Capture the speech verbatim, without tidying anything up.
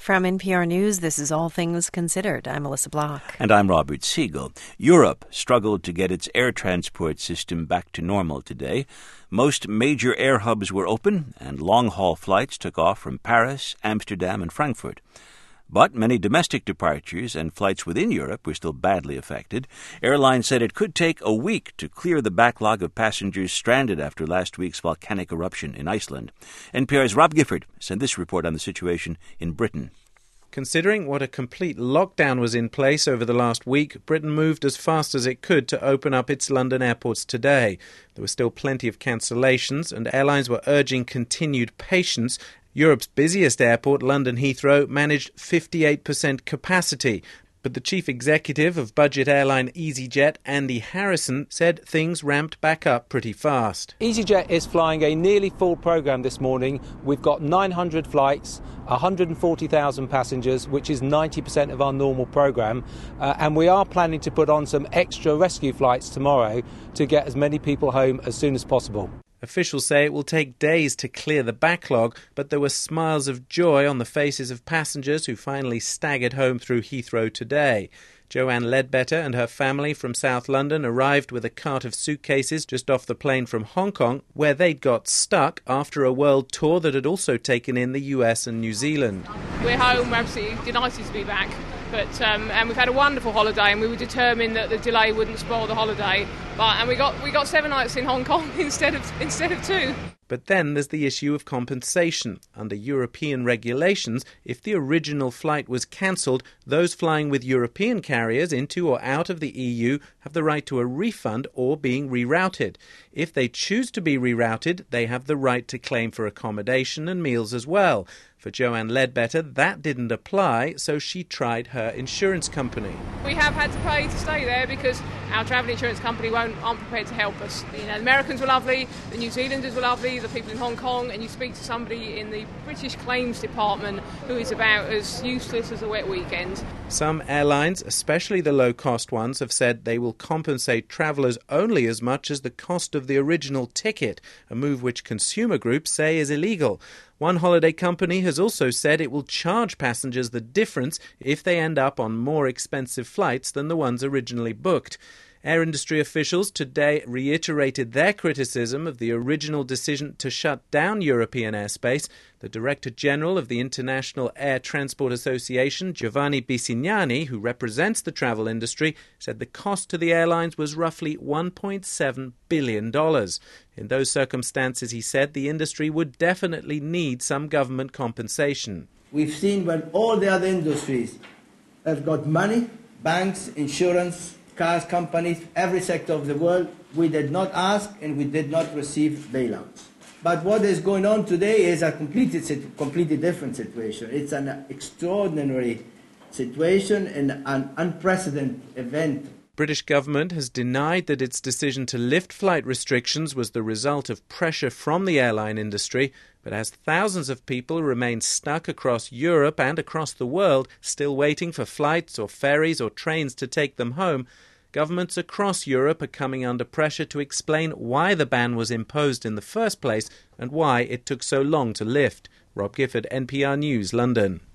From N P R News, this is All Things Considered. I'm Melissa Block. And I'm Robert Siegel. Europe struggled to get its air transport system back to normal today. Most major air hubs were open, and long-haul flights took off from Paris, Amsterdam, and Frankfurt. But many domestic departures and flights within Europe were still badly affected. Airlines said it could take a week to clear the backlog of passengers stranded after last week's volcanic eruption in Iceland. N P R's Rob Gifford sent this report on the situation in Britain. Considering what a complete lockdown was in place over the last week, Britain moved as fast as it could to open up its London airports today. There were still plenty of cancellations, and airlines were urging continued patience. Europe's busiest airport, London Heathrow, managed fifty-eight percent capacity. But the chief executive of budget airline EasyJet, Andy Harrison, said things ramped back up pretty fast. EasyJet is flying a nearly full programme this morning. We've got nine hundred flights, one hundred forty thousand passengers, which is ninety percent of our normal programme. Uh, and we are planning to put on some extra rescue flights tomorrow to get as many people home as soon as possible. Officials say it will take days to clear the backlog, but there were smiles of joy on the faces of passengers who finally staggered home through Heathrow today. Joanne Ledbetter and her family from South London arrived with a cart of suitcases just off the plane from Hong Kong, where they'd got stuck after a world tour that had also taken in the U S and New Zealand. We're home, we're absolutely delighted to be back, but um, and we've had a wonderful holiday, and we were determined that the delay wouldn't spoil the holiday. But and we got we got seven nights in Hong Kong instead of instead of two. But then there's the issue of compensation. Under European regulations, if the original flight was cancelled, those flying with European carriers into or out of the E U have the right to a refund or being rerouted. If they choose to be rerouted, they have the right to claim for accommodation and meals as well. For Joanne Ledbetter, that didn't apply, so she tried her insurance company. We have had to pay to stay there because our travel insurance company won't, aren't prepared to help us. You know, the Americans were lovely, the New Zealanders were lovely, the people in Hong Kong, and you speak to somebody in the British Claims Department who is about as useless as a wet weekend. Some airlines, especially the low-cost ones, have said they will compensate travellers only as much as the cost of the original ticket, a move which consumer groups say is illegal. One holiday company has also said it will charge passengers the difference if they end up on more expensive flights than the ones originally booked. Air industry officials today reiterated their criticism of the original decision to shut down European airspace. The Director General of the International Air Transport Association, Giovanni Bisignani, who represents the travel industry, said the cost to the airlines was roughly one point seven billion dollars. In those circumstances, he said, the industry would definitely need some government compensation. We've seen when all the other industries have got money, banks, insurance, cars companies, every sector of the world, we did not ask and we did not receive bailouts. But what is going on today is a completely, completely different situation. It's an extraordinary situation and an unprecedented event. British government has denied that its decision to lift flight restrictions was the result of pressure from the airline industry, but as thousands of people remain stuck across Europe and across the world, still waiting for flights or ferries or trains to take them home, governments across Europe are coming under pressure to explain why the ban was imposed in the first place and why it took so long to lift. Rob Gifford, N P R News, London.